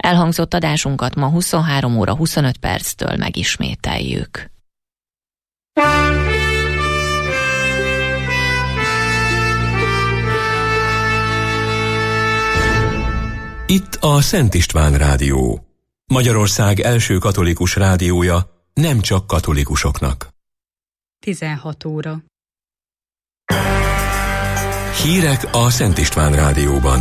Elhangzott adásunkat ma 23 óra 25 perctől megismételjük. Itt a Szent István Rádió, Magyarország első katolikus rádiója, nem csak katolikusoknak. 16 óra. Hírek a Szent István Rádióban.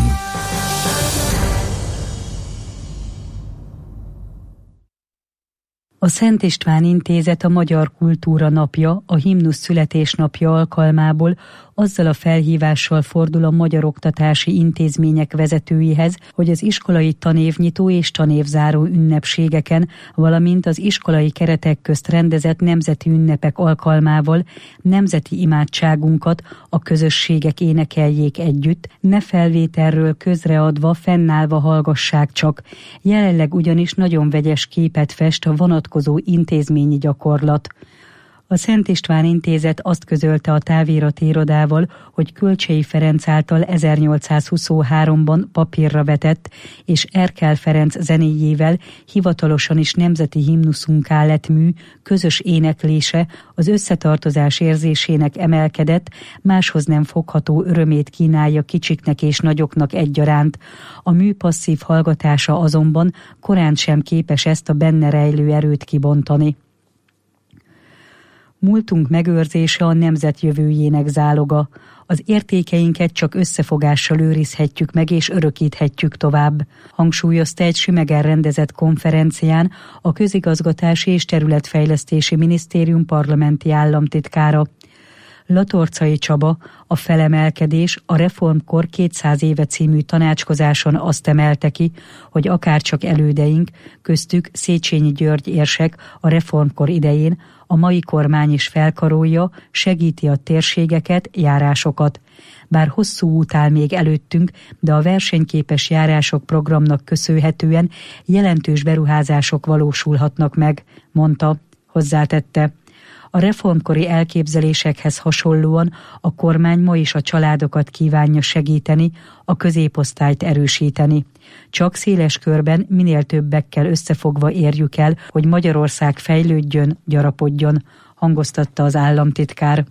A Szent István Intézet a Magyar Kultúra Napja, a himnusz születésnapja alkalmából azzal a felhívással fordul a magyar oktatási intézmények vezetőihez, hogy az iskolai tanévnyitó és tanévzáró ünnepségeken, valamint az iskolai keretek közt rendezett nemzeti ünnepek alkalmával nemzeti imádságunkat a közösségek énekeljék együtt, ne felvételről közreadva, fennállva hallgassák csak. Jelenleg ugyanis nagyon vegyes képet fest a vonatkozó intézményi gyakorlat. A Szent István Intézet azt közölte a távirati irodával, hogy Kölcsey Ferenc által 1823-ban papírra vetett, és Erkel Ferenc zenéjével hivatalosan is nemzeti himnuszunká lett mű, közös éneklése az összetartozás érzésének emelkedett, máshoz nem fogható örömét kínálja kicsiknek és nagyoknak egyaránt. A mű passzív hallgatása azonban korán sem képes ezt a benne rejlő erőt kibontani. Múltunk megőrzése a nemzet jövőjének záloga. Az értékeinket csak összefogással őrizhetjük meg és örökíthetjük tovább, hangsúlyozta egy Sümegen rendezett konferencián a Közigazgatási és Területfejlesztési Minisztérium parlamenti államtitkára. Latorcai Csaba a Felemelkedés, a Reformkor 200 éve című tanácskozáson azt emelte ki, hogy akárcsak elődeink, köztük Széchenyi György érsek a reformkor idején, a mai kormány is felkarolja, segíti a térségeket, járásokat. Bár hosszú út áll még előttünk, de a versenyképes járások programnak köszönhetően jelentős beruházások valósulhatnak meg, mondta, hozzátette. A reformkori elképzelésekhez hasonlóan a kormány ma is a családokat kívánja segíteni, a középosztályt erősíteni. Csak széles körben minél többekkel összefogva érjük el, hogy Magyarország fejlődjön, gyarapodjon, hangoztatta az államtitkár.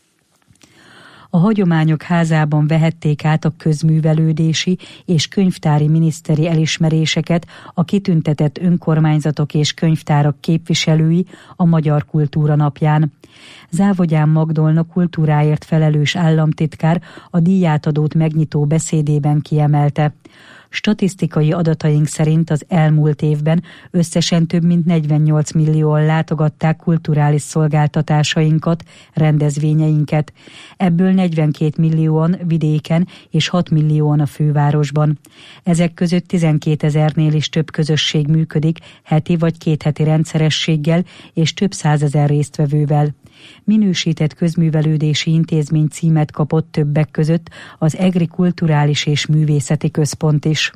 A Hagyományok Házában vehették át a közművelődési és könyvtári miniszteri elismeréseket a kitüntetett önkormányzatok és könyvtárak képviselői a Magyar Kultúra Napján. Závogyán Magdolna kultúráért felelős államtitkár a díjátadót megnyitó beszédében kiemelte. Statisztikai adataink szerint az elmúlt évben összesen több mint 48 millióan látogatták kulturális szolgáltatásainkat, rendezvényeinket. Ebből 42 millióan vidéken és 6 millióan a fővárosban. Ezek között 12 000-nél is több közösség működik heti vagy kétheti rendszerességgel és több 100 000 résztvevővel. Minősített közművelődési intézmény címet kapott többek között az EGRI Kulturális és Művészeti Központ is.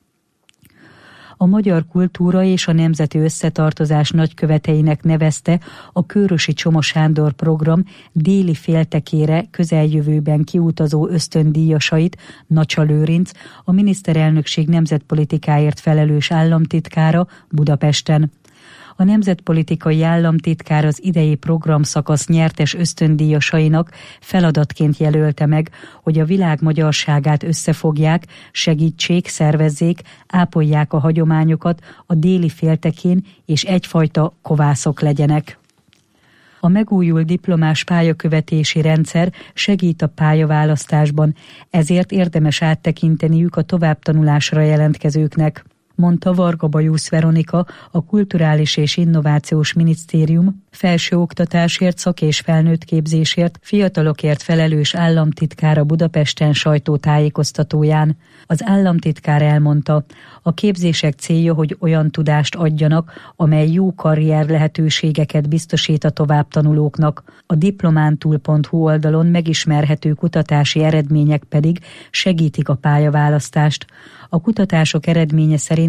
A magyar kultúra és a nemzeti összetartozás nagyköveteinek nevezte a Kőrösi Csoma Sándor program déli féltekére közeljövőben kiutazó ösztöndíjasait, Nacsa Lőrinc, a miniszterelnökség nemzetpolitikáért felelős államtitkára Budapesten. A nemzetpolitikai államtitkár az idei programszakasz nyertes ösztöndíjasainak feladatként jelölte meg, hogy a világ magyarságát összefogják, segítsék, szervezzék, ápolják a hagyományokat a déli féltekén, és egyfajta kovászok legyenek. A megújult diplomás pályakövetési rendszer segít a pályaválasztásban, ezért érdemes áttekinteniük a továbbtanulásra jelentkezőknek, mondta Varga Bajusz Veronika, a Kulturális és Innovációs Minisztérium felsőoktatásért, szak- és felnőttképzésért, fiatalokért felelős államtitkára Budapesten sajtótájékoztatóján. Az államtitkár elmondta, a képzések célja, hogy olyan tudást adjanak, amely jó karrier lehetőségeket biztosít a továbbtanulóknak. A diplomántul.hu oldalon megismerhető kutatási eredmények pedig segítik a pályaválasztást. A kutatások eredménye szerint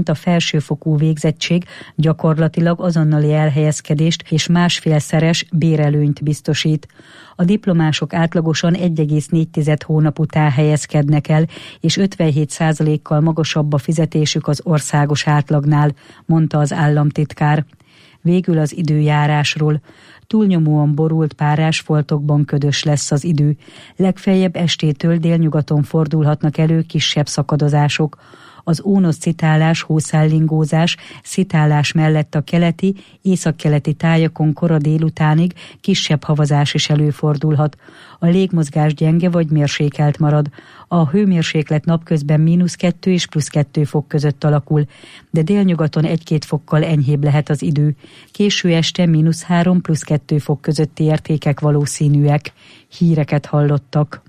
szerint a felsőfokú végzettség gyakorlatilag azonnali elhelyezkedést és másfélszeres bérelőnyt biztosít. A diplomások átlagosan 1,4 hónap után helyezkednek el, és 57%-kal magasabb a fizetésük az országos átlagnál, mondta az államtitkár. Végül az időjárásról. Túlnyomóan borult párásfoltokban ködös lesz az idő. Legfeljebb estétől délnyugaton fordulhatnak elő kisebb szakadozások. Az ónos-szitálás, hószállingózás, szitálás mellett a keleti, északkeleti tájakon kora délutánig kisebb havazás is előfordulhat. A légmozgás gyenge vagy mérsékelt marad. A hőmérséklet napközben -2 és +2 fok között alakul, de délnyugaton 1-2 fokkal enyhébb lehet az idő. Késő este -3 +2 fok közötti értékek valószínűek. Híreket hallottak.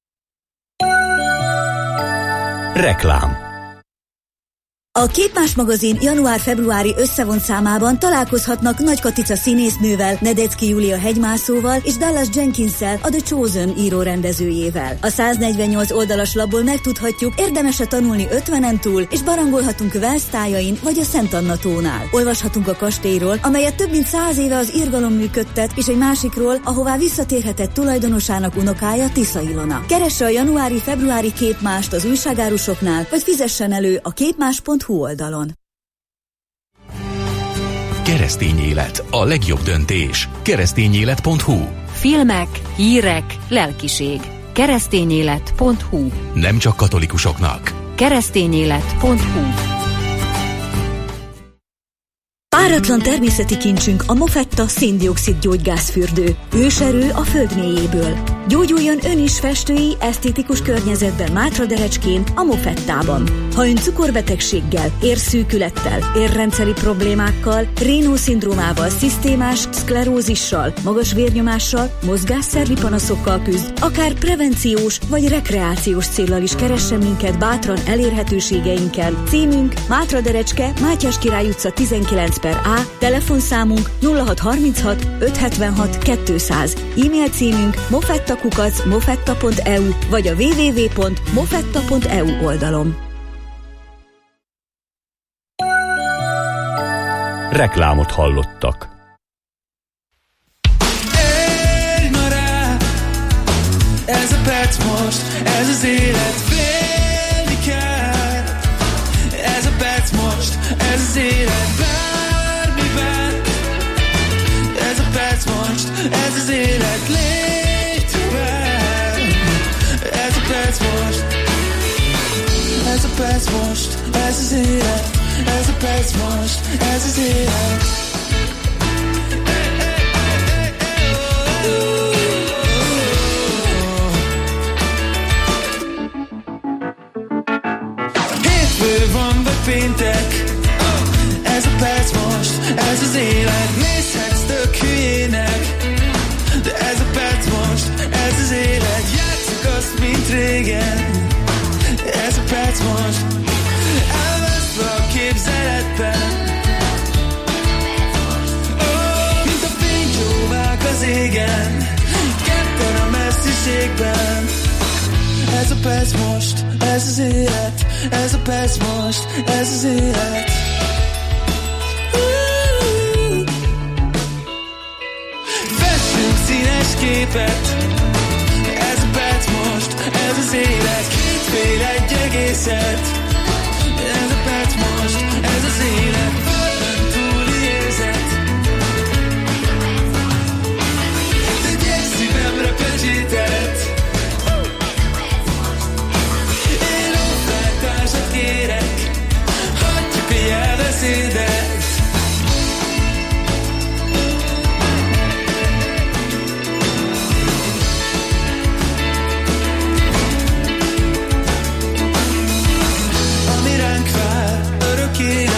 Reklám. A Képmás magazin január-februári összevont számában találkozhatnak Nagy Katica színésznővel, Nedecki Júlia hegymászóval és Dallas Jenkinssel, a The Chosen író-rendezőjével. A 148 oldalas labból megtudhatjuk, érdemes-e tanulni 50-en túl, és barangolhatunk Wells tájain vagy a Szent Anna tónál. Olvashatunk a kastélyról, amelyet több mint 100 éve az irgalom működtet, és egy másikról, ahová visszatérhetett tulajdonosának unokája, Tisza Ilona. Keresse a januári-februári Képmást az újságárusoknál, vagy fizessen elő a képmás.hu oldalon. Keresztény élet, a legjobb döntés. Keresztényélet.hu. Filmek, hírek, lelkiség. Keresztényélet.hu. Nem csak katolikusoknak. Keresztényélet.hu. Páratlan természeti kincsünk a Mofetta széndioxid gyógygázfürdő. Őserő a föld mélyéből. Gyógyuljon ön is festői, esztétikus környezetben Mátraderecskén, a Mofettában. Ha ön cukorbetegséggel, érszűkülettel, érrendszeri problémákkal, Raynaud-szindrómával, szisztémás szklerózissal, magas vérnyomással, mozgásszervi panaszokkal küzd, akár prevenciós vagy rekreációs céllal is keressen minket bátran elérhetőségeinken. Címünk Mátraderecske, Mátyás Király utca 19/A, telefonszámunk 0636 576 200, e-mail címünk mofetta@mofetta.eu vagy a www.mofetta.eu oldalon. Reklámot hallottak. Érj ma rá, ez a perc most, ez az élet, félni kell. Ez a perc most, ez az élet, bármiben. Ez a perc most, ez az élet, légy tovább. Ez a perc most, ez a perc most, ez az élet. Ez a perc most, ez az élet. Hétfő van vagy péntek, ez a perc most, ez az élet. Nézhetsz tök hülyének, de ez a perc most, ez az élet. Játsszuk azt, mint régen, ez a perc most. A képzeletben, mint a fénycsóvák az égen, ketten a messziségben. Ez a perc most, ez az élet. Ez a perc most, ez az élet. Fessünk színes képet. Ez a perc most, ez az élet. Két fél egy egészet. Ez a perc most, ez az élet, földön túli érzet. Egy szívemre pecsétet. Én osztálytársat kérek, hagyjuk a jelbeszédet. Örökké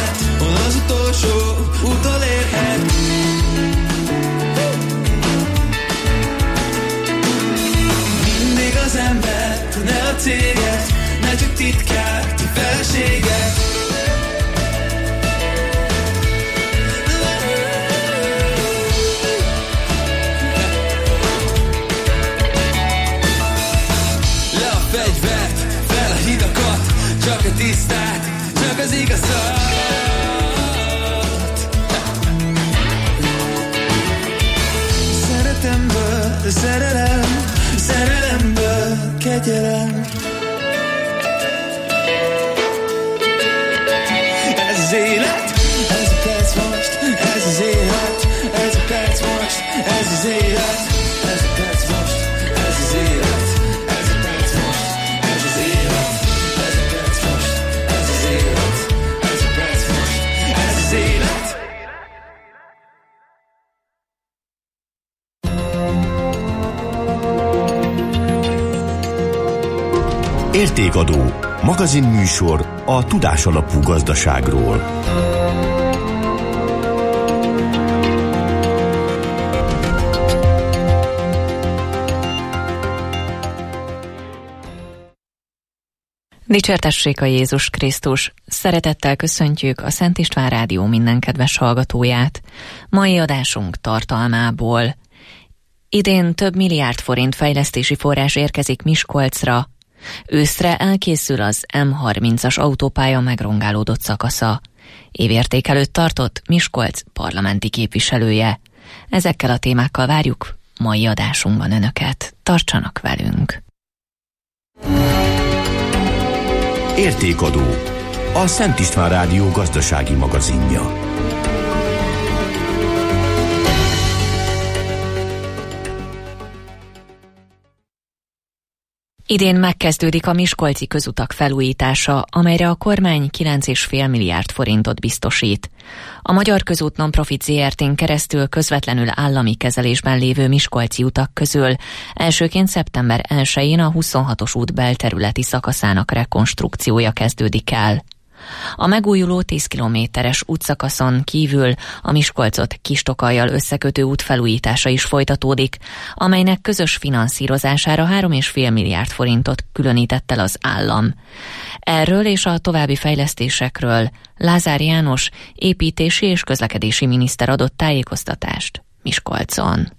mit jelent. Ez az élet, ez a perc most, ez az élet, ez a perc most, ez az élet, ez a perc most, ez az élet, ez a perc most, ez az élet, ez a perc most, ez az élet, ez a perc most, ez az élet. Értékadó, magazinműsor a tudásalapú gazdaságról. Dicsértessék a Jézus Krisztus! Szeretettel köszöntjük a Szent István Rádió minden kedves hallgatóját. Mai adásunk tartalmából. Idén több milliárd forint fejlesztési forrás érkezik Miskolcra. Őszre elkészül az M30-as autópálya megrongálódott szakasza. Évérték előtt tartott Miskolc parlamenti képviselője. Ezekkel a témákkal várjuk mai adásunkban Önöket. Tartsanak velünk! Értékadó, a Szent István Rádió gazdasági magazinja. Idén megkezdődik a miskolci közutak felújítása, amelyre a kormány 9,5 milliárd forintot biztosít. A Magyar Közút Nonprofit Zrt-n keresztül közvetlenül állami kezelésben lévő miskolci utak közül elsőként szeptember 1-én a 26-os út belterületi szakaszának rekonstrukciója kezdődik el. A megújuló 10 kilométeres útszakaszon kívül a Miskolcot Kis-Tokallyal összekötő út felújítása is folytatódik, amelynek közös finanszírozására 3,5 milliárd forintot különített el az állam. Erről és a további fejlesztésekről Lázár János építési és közlekedési miniszter adott tájékoztatást Miskolcon.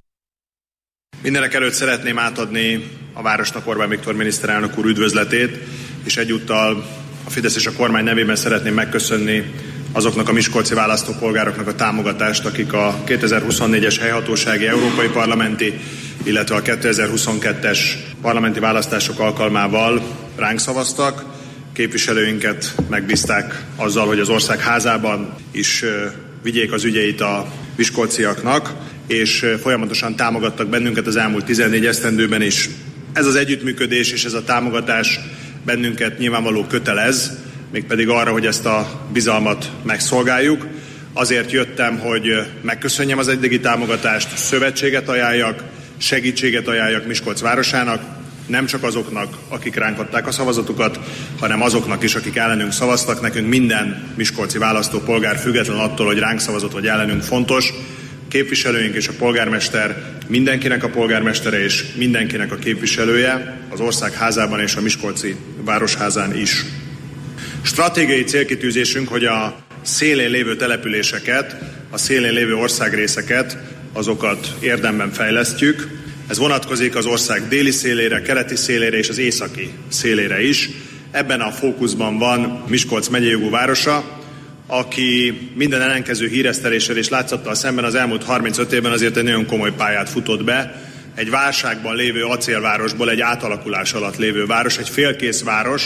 Mindenek előtt szeretném átadni a városnak Orbán Viktor miniszterelnök úr üdvözletét, és egyúttal a Fidesz és a kormány nevében szeretném megköszönni azoknak a miskolci választópolgároknak a támogatást, akik a 2024-es helyhatósági európai parlamenti, illetve a 2022-es parlamenti választások alkalmával ránk szavaztak. Képviselőinket megbízták azzal, hogy az ország házában is vigyék az ügyeit a miskolciaknak, és folyamatosan támogattak bennünket az elmúlt 14 esztendőben is. Ez az együttműködés és ez a támogatás bennünket nyilvánvaló kötelez, mégpedig arra, hogy ezt a bizalmat megszolgáljuk. Azért jöttem, hogy megköszönjem az eddigi támogatást, szövetséget ajánljak, segítséget ajánljak Miskolc városának, nem csak azoknak, akik ránk adták a szavazatukat, hanem azoknak is, akik ellenünk szavaztak. Nekünk minden miskolci választópolgár, független attól, hogy ránk szavazott vagy ellenünk fontos. Képviselőink és a polgármester, mindenkinek a polgármestere és mindenkinek a képviselője, az ország házában és a miskolci városházán is. Stratégiai célkitűzésünk, hogy a szélén lévő településeket, a szélén lévő országrészeket, azokat érdemben fejlesztjük. Ez vonatkozik az ország déli szélére, keleti szélére és az északi szélére is. Ebben a fókuszban van Miskolc megyei jogú városa, aki minden ellenkező híreszteléssel és látszattal szemben az elmúlt 35 évben azért egy nagyon komoly pályát futott be. Egy válságban lévő acélvárosból egy átalakulás alatt lévő város, egy félkész város,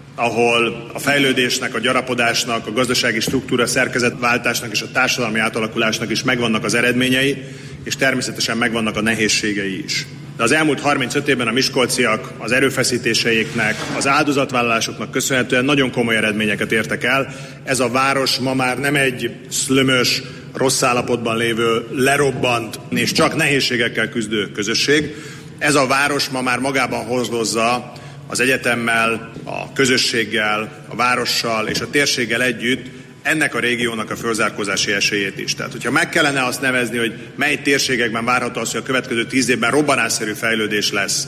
ahol a fejlődésnek, a gyarapodásnak, a gazdasági struktúra szerkezetváltásnak és a társadalmi átalakulásnak is megvannak az eredményei, és természetesen megvannak a nehézségei is. De az elmúlt 35 évben a miskolciak az erőfeszítéseiknek, az áldozatvállalásoknak köszönhetően nagyon komoly eredményeket értek el. Ez a város ma már nem egy szlömös, rossz állapotban lévő, lerobbant és csak nehézségekkel küzdő közösség. Ez a város ma már magában hordozza az egyetemmel, a közösséggel, a várossal és a térséggel együtt ennek a régiónak a fölzárkózási esélyét is. Tehát, hogyha meg kellene azt nevezni, hogy mely térségekben várható az, hogy a következő 10 évben robbanásszerű fejlődés lesz,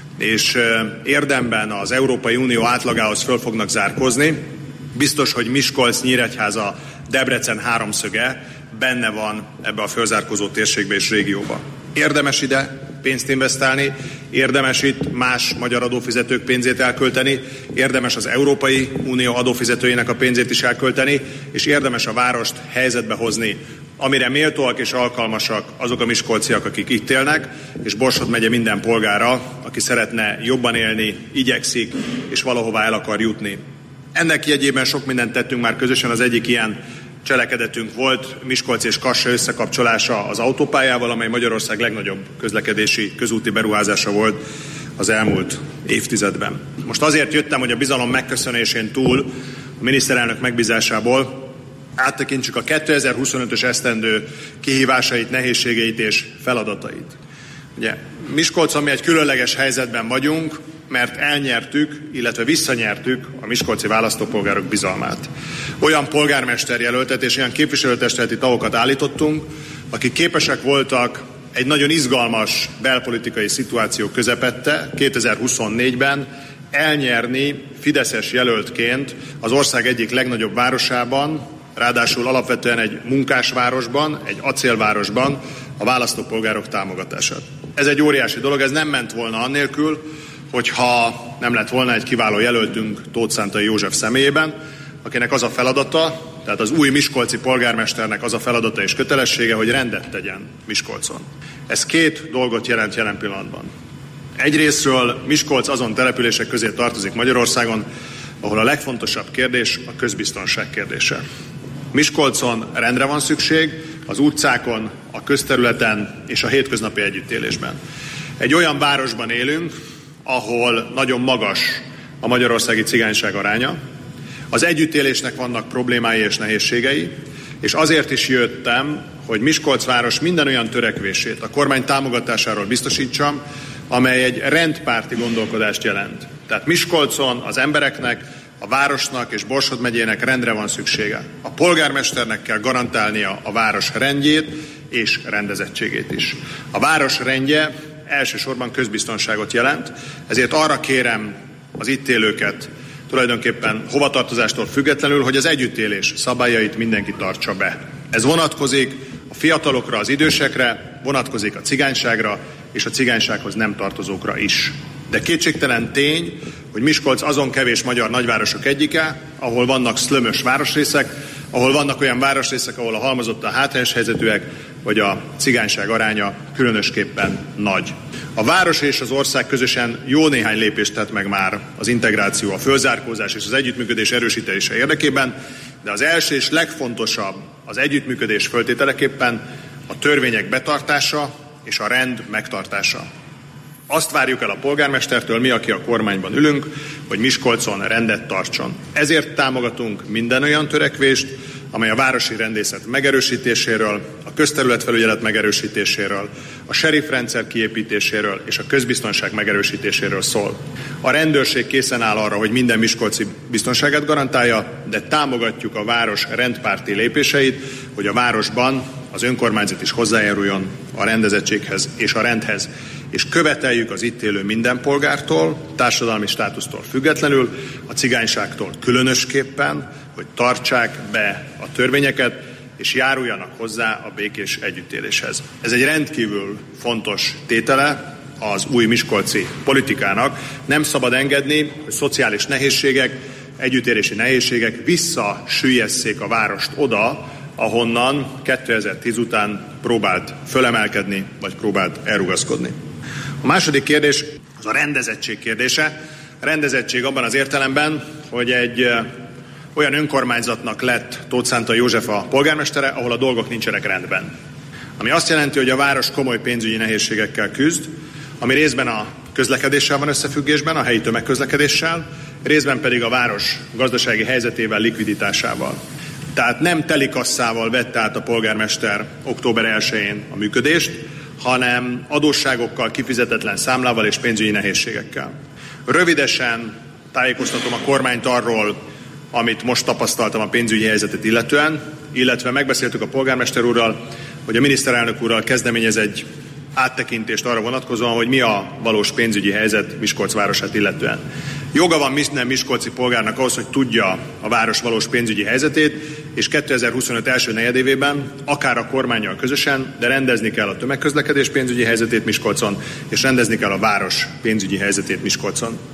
és érdemben az Európai Unió átlagához föl fognak zárkózni, biztos, hogy Miskolc, Nyíregyháza, Debrecen háromszöge benne van ebbe a fölzárkózó térségbe és régióba. Érdemes ide pénzt investálni, érdemes itt más magyar adófizetők pénzét elkölteni, érdemes az Európai Unió adófizetőinek a pénzét is elkölteni, és érdemes a várost helyzetbe hozni, amire méltóak és alkalmasak azok a miskolciak, akik itt élnek, és Borsod megye minden polgára, aki szeretne jobban élni, igyekszik, és valahová el akar jutni. Ennek jegyében sok mindent tettünk már közösen, az egyik ilyen cselekedetünk volt Miskolc és Kassa összekapcsolása az autópályával, amely Magyarország legnagyobb közlekedési közúti beruházása volt az elmúlt évtizedben. Most azért jöttem, hogy a bizalom megköszönésén túl a miniszterelnök megbízásából áttekintsük a 2025-ös esztendő kihívásait, nehézségeit és feladatait. Ugye, Miskolcon mi egy különleges helyzetben vagyunk, mert elnyertük, illetve visszanyertük a miskolci választópolgárok bizalmát. Olyan polgármesterjelöltet és olyan képviselőtestületi tagokat állítottunk, akik képesek voltak egy nagyon izgalmas belpolitikai szituáció közepette 2024-ben elnyerni fideszes jelöltként az ország egyik legnagyobb városában, ráadásul alapvetően egy munkásvárosban, egy acélvárosban a választópolgárok támogatását. Ez egy óriási dolog, ez nem ment volna annélkül, hogyha nem lett volna egy kiváló jelöltünk Tóth Szántai József személyében, akinek az a feladata, tehát az új miskolci polgármesternek az a feladata és kötelessége, hogy rendet tegyen Miskolcon. Ez két dolgot jelent jelen pillanatban. Egyrészről Miskolc azon települések közé tartozik Magyarországon, ahol a legfontosabb kérdés a közbiztonság kérdése. Miskolcon rendre van szükség, az utcákon, a közterületen és a hétköznapi együttélésben. Egy olyan városban élünk, ahol nagyon magas a magyarországi cigányság aránya, az együttélésnek vannak problémái és nehézségei, és azért is jöttem, hogy Miskolc város minden olyan törekvését a kormány támogatásáról biztosítsam, amely egy rendpárti gondolkodást jelent. Tehát Miskolcon az embereknek, a városnak és Borsod megyének rendre van szüksége. A polgármesternek kell garantálnia a város rendjét és rendezettségét is. A város rendje elsősorban közbiztonságot jelent, ezért arra kérem az itt élőket, tulajdonképpen hovatartozástól függetlenül, hogy az együttélés szabályait mindenki tartsa be. Ez vonatkozik a fiatalokra, az idősekre, vonatkozik a cigányságra és a cigánysághoz nem tartozókra is. De kétségtelen tény, hogy Miskolc azon kevés magyar nagyvárosok egyike, ahol vannak szlömös városrészek, ahol vannak olyan városrészek, ahol a halmozottan hátrányos helyzetűek, vagy a cigányság aránya különösképpen nagy. A város és az ország közösen jó néhány lépést tett meg már az integráció, a fölzárkózás és az együttműködés erősítése érdekében, de az első és legfontosabb az együttműködés föltételeképpen a törvények betartása és a rend megtartása. Azt várjuk el a polgármestertől, mi, aki a kormányban ülünk, hogy Miskolcon rendet tartson. Ezért támogatunk minden olyan törekvést, amely a városi rendészet megerősítéséről, a közterületfelügyelet megerősítéséről, a sheriffrendszer kiépítéséről és a közbiztonság megerősítéséről szól. A rendőrség készen áll arra, hogy minden miskolci biztonságát garantálja, de támogatjuk a város rendpárti lépéseit, hogy a városban az önkormányzat is hozzájáruljon a rendezettséghez és a rendhez. És követeljük az itt élő minden polgártól, társadalmi státusztól függetlenül, a cigányságtól különösképpen, hogy tartsák be a törvényeket, és járuljanak hozzá a békés együttéléshez. Ez egy rendkívül fontos tétele az új miskolci politikának. Nem szabad engedni, hogy szociális nehézségek, együttélési nehézségek visszasüllyeszték a várost oda, ahonnan 2010 után próbált fölemelkedni, vagy próbált elrugaszkodni. A második kérdés az a rendezettség kérdése. A rendezettség abban az értelemben, hogy egy olyan önkormányzatnak lett Tóth Szántai József a polgármestere, ahol a dolgok nincsenek rendben. Ami azt jelenti, hogy a város komoly pénzügyi nehézségekkel küzd, ami részben a közlekedéssel van összefüggésben, a helyi tömegközlekedéssel, részben pedig a város gazdasági helyzetével, likviditásával. Tehát nem telikasszával vette át a polgármester október 1-én a működést, hanem adósságokkal, kifizetetlen számlával és pénzügyi nehézségekkel. Rövidesen tájékoztatom a kormányt arról, amit most tapasztaltam a pénzügyi helyzetet illetően, illetve megbeszéltük a polgármester úrral, hogy a miniszterelnök úrral kezdeményez egy áttekintést arra vonatkozóan, hogy mi a valós pénzügyi helyzet Miskolc városát illetően. Joga van minden miskolci polgárnak ahhoz, hogy tudja a város valós pénzügyi helyzetét, és 2025 első negyedévében, akár a kormánnyal közösen, de rendezni kell a tömegközlekedés pénzügyi helyzetét Miskolcon, és rendezni kell a város pénzügyi helyzetét Miskolcon.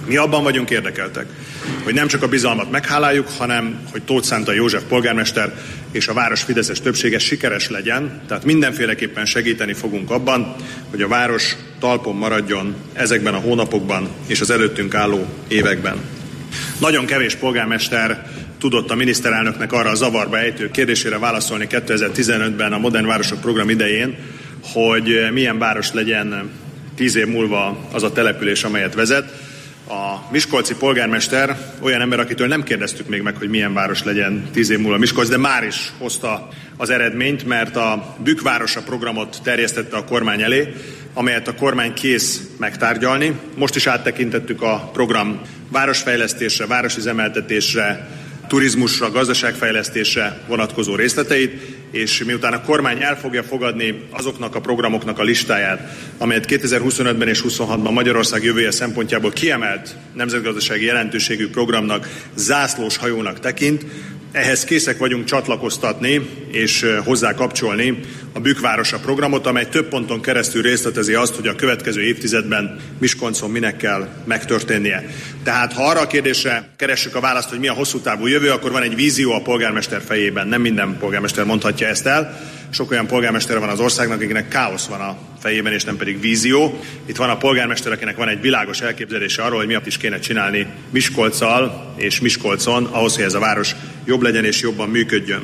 Mi abban vagyunk érdekeltek, hogy nem csak a bizalmat megháláljuk, hanem hogy Tóth Szántai József polgármester és a város fideszes többsége sikeres legyen, tehát mindenféleképpen segíteni fogunk abban, hogy a város talpon maradjon ezekben a hónapokban és az előttünk álló években. Nagyon kevés polgármester tudott a miniszterelnöknek arra a zavarba ejtő kérdésére válaszolni 2015-ben a Modern Városok program idején, hogy milyen város legyen 10 év múlva az a település, amelyet vezet. A miskolci polgármester olyan ember, akitől nem kérdeztük még meg, hogy milyen város legyen 10 év múlva Miskolc, de már is hozta az eredményt, mert a Bükkvárosa programot terjesztette a kormány elé, amelyet a kormány kész megtárgyalni. Most is áttekintettük a program városfejlesztésre, városüzemeltetésre, turizmusra, gazdaságfejlesztésre vonatkozó részleteit, és miután a kormány el fogja fogadni azoknak a programoknak a listáját, amelyet 2025-ben és 2026-ban Magyarország jövője szempontjából kiemelt nemzetgazdasági jelentőségű programnak, zászlós hajónak tekint, ehhez készek vagyunk csatlakoztatni és hozzá kapcsolni a Bükkvárosa programot, amely több ponton keresztül részletezi azt, hogy a következő évtizedben Miskolcon minek kell megtörténnie. Tehát ha arra a kérdésre keressük a választ, hogy mi a hosszú távú jövő, akkor van egy vízió a polgármester fejében. Nem minden polgármester mondhatja ezt el. Sok olyan polgármester van az országnak, akiknek káosz van a fejében, és nem pedig vízió. Itt van a polgármester, akinek van egy világos elképzelése arról, hogy miatt is kéne csinálni Miskolccal és Miskolcon, ahhoz, hogy ez a város jobb legyen és jobban működjön.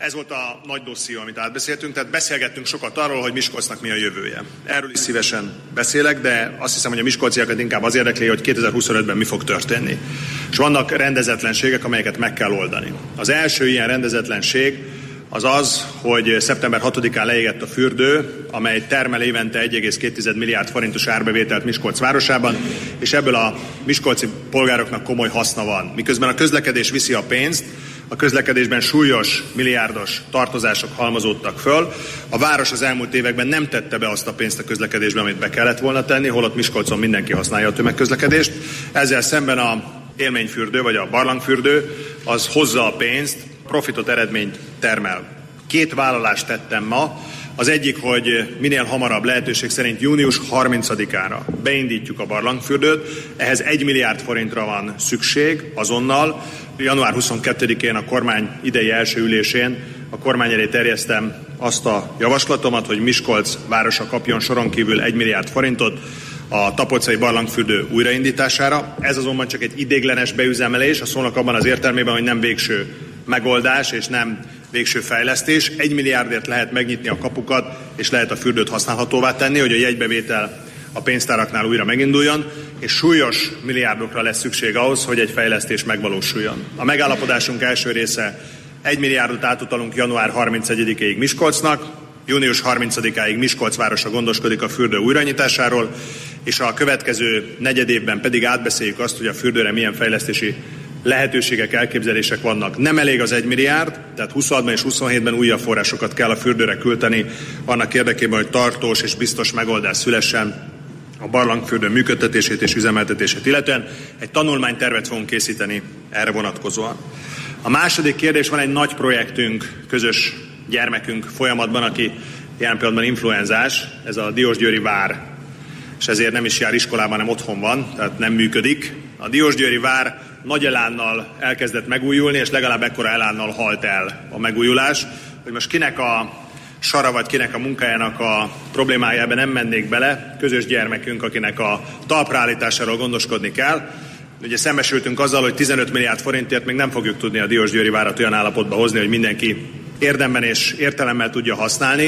Ez volt a nagy dosszió, amit átbeszéltünk, tehát beszélgettünk sokat arról, hogy Miskolcnak mi a jövője. Erről is szívesen beszélek, de azt hiszem, hogy a miskolciakat inkább az érdekli, hogy 2025-ben mi fog történni. És vannak rendezetlenségek, amelyeket meg kell oldani. Az első ilyen rendezetlenség az, hogy szeptember 6-án leégett a fürdő, amely termel évente 1,2 milliárd forintos árbevételt Miskolc városában, és ebből a miskolci polgároknak komoly haszna van. Miközben a közlekedés viszi a pénzt, a közlekedésben súlyos, milliárdos tartozások halmozódtak föl. A város az elmúlt években nem tette be azt a pénzt a közlekedésben, amit be kellett volna tenni, holott Miskolcon mindenki használja a tömegközlekedést. Ezzel szemben a élményfürdő, vagy a barlangfürdő, az hozza a pénzt, profitot, eredményt termel. 2 vállalást tettem ma. Az egyik, hogy minél hamarabb, lehetőség szerint június 30-ára beindítjuk a barlangfürdőt. Ehhez 1 milliárd forintra van szükség azonnal. Január 22-én a kormány idei első ülésén a kormány elé terjesztem azt a javaslatomat, hogy Miskolc városa kapjon soron kívül 1 milliárd forintot a tapolcai barlangfürdő újraindítására. Ez azonban csak egy ideiglenes beüzemelés, a szónak abban az értelmében, hogy nem végső megoldás és nem végső fejlesztés. 1 milliárdért lehet megnyitni a kapukat, és lehet a fürdőt használhatóvá tenni, hogy a jegybevétel a pénztáraknál újra meginduljon, és súlyos milliárdokra lesz szükség ahhoz, hogy egy fejlesztés megvalósuljon. A megállapodásunk első része 1 milliárdot átutalunk január 31-ig Miskolcnak, június 30-áig Miskolc városa gondoskodik a fürdő újranyitásáról, és a következő negyedévben pedig átbeszéljük azt, hogy a fürdőre milyen fejlesztési lehetőségek, elképzelések vannak. Nem elég az 1 milliárd, tehát 26-ban és 27-ben újabb forrásokat kell a fürdőre küldeni, annak érdekében, hogy tartós és biztos megoldás szülessen a barlangfürdő működtetését és üzemeltetését illetően. Egy tanulmánytervet fogunk készíteni erre vonatkozóan. A második kérdés, van egy nagy projektünk, közös gyermekünk folyamatban, aki jelen pillanatban influenzás, ez a Diósgyőri vár, és ezért nem is jár iskolában, hanem otthon van, tehát nem működik. A Diósgyőri vár nagy elánnal elkezdett megújulni, és legalább ekkora elánnal halt el a megújulás. Hogy most kinek a sara, vagy kinek a munkájának a problémájában nem mennék bele, közös gyermekünk, akinek a talpraállításáról gondoskodni kell. Ugye szembesültünk azzal, hogy 15 milliárd forintért még nem fogjuk tudni a Diósgyőri várat olyan állapotba hozni, hogy mindenki érdemben és értelemmel tudja használni.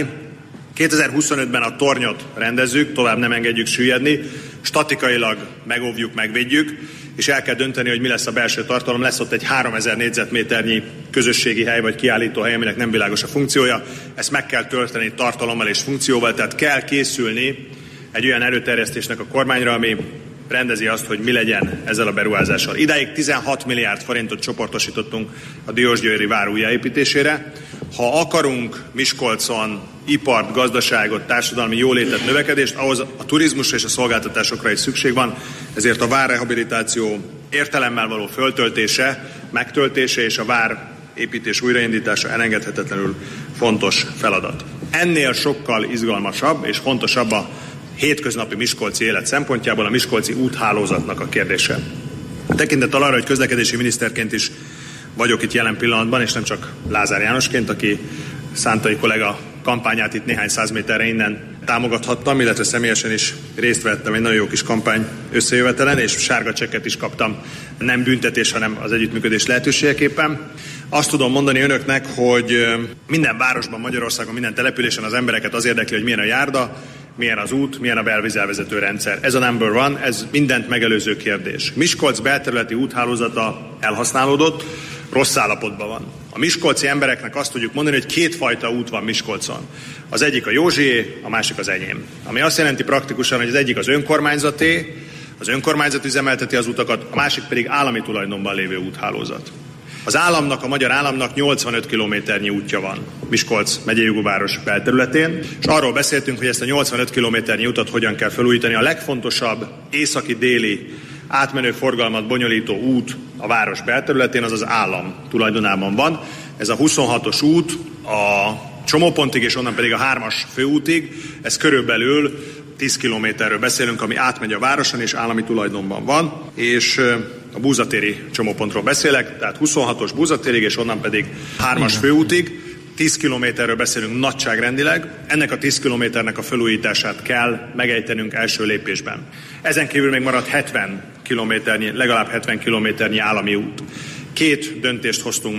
2025-ben a tornyot rendezzük, tovább nem engedjük süllyedni, statikailag megóvjuk, megvédjük, és el kell dönteni, hogy mi lesz a belső tartalom. Lesz ott egy 3000 négyzetméternyi közösségi hely vagy kiállítóhely, aminek nem világos a funkciója. Ezt meg kell tölteni tartalommal és funkcióval, tehát kell készülni egy olyan előterjesztésnek a kormányra, ami rendezi azt, hogy mi legyen ezzel a beruházással. Idáig 16 milliárd forintot csoportosítottunk a Diósgyőri vár újjáépítésére. Ha akarunk Miskolcon ipart, gazdaságot, társadalmi jólétet, növekedést, ahhoz a turizmusra és a szolgáltatásokra is szükség van, ezért a várrehabilitáció értelemmel való föltöltése, megtöltése és a vár építés újraindítása elengedhetetlenül fontos feladat. Ennél sokkal izgalmasabb és fontosabb a hétköznapi miskolci élet szempontjából a miskolci úthálózatnak a kérdése. Tekintettel arra, hogy közlekedési miniszterként is vagyok itt jelen pillanatban, és nem csak Lázár Jánosként, aki Szántai kollega kampányát itt néhány száz méterre innen támogathattam, illetve személyesen is részt vettem egy nagyon jó kis kampány összejövetelen, és sárga csekket is kaptam, nem büntetés, hanem az együttműködés lehetőségeképpen. Azt tudom mondani önöknek, hogy minden városban, Magyarországon, minden településen az embereket az érdekli, hogy milyen a járda, milyen az út, milyen a belvízelvezető rendszer. Ez a number one, ez mindent megelőző kérdés. Miskolc belterületi úthálózata elhasználódott, rossz állapotban van. A miskolci embereknek azt tudjuk mondani, hogy 2 fajta út van Miskolcon. Az egyik a Józsié, a másik az enyém. Ami azt jelenti praktikusan, hogy az egyik az önkormányzaté, az önkormányzat üzemelteti az utakat, a másik pedig állami tulajdonban lévő úthálózat. Az államnak, a magyar államnak 85 kilométernyi útja van Miskolc megyei jogúváros belterületén, és arról beszéltünk, hogy ezt a 85 kilométernyi utat hogyan kell felújítani. A legfontosabb északi-déli átmenő forgalmat bonyolító út a város belterületén, az az állam tulajdonában van. Ez a 26-os út a csomópontig, és onnan pedig a 3-as főútig, ez körülbelül 10 kilométerről beszélünk, ami átmegy a városon, és állami tulajdonban van, és a búzatéri csomópontról beszélek, tehát 26-os Búzatérig, és onnan pedig 3-as főútig, 10 kilométerről beszélünk nagyságrendileg, ennek a 10 kilométernek a felújítását kell megejtenünk első lépésben. Ezen kívül még marad 70 kilométernyi, legalább 70 kilométernyi állami út. 2 döntést hoztunk ma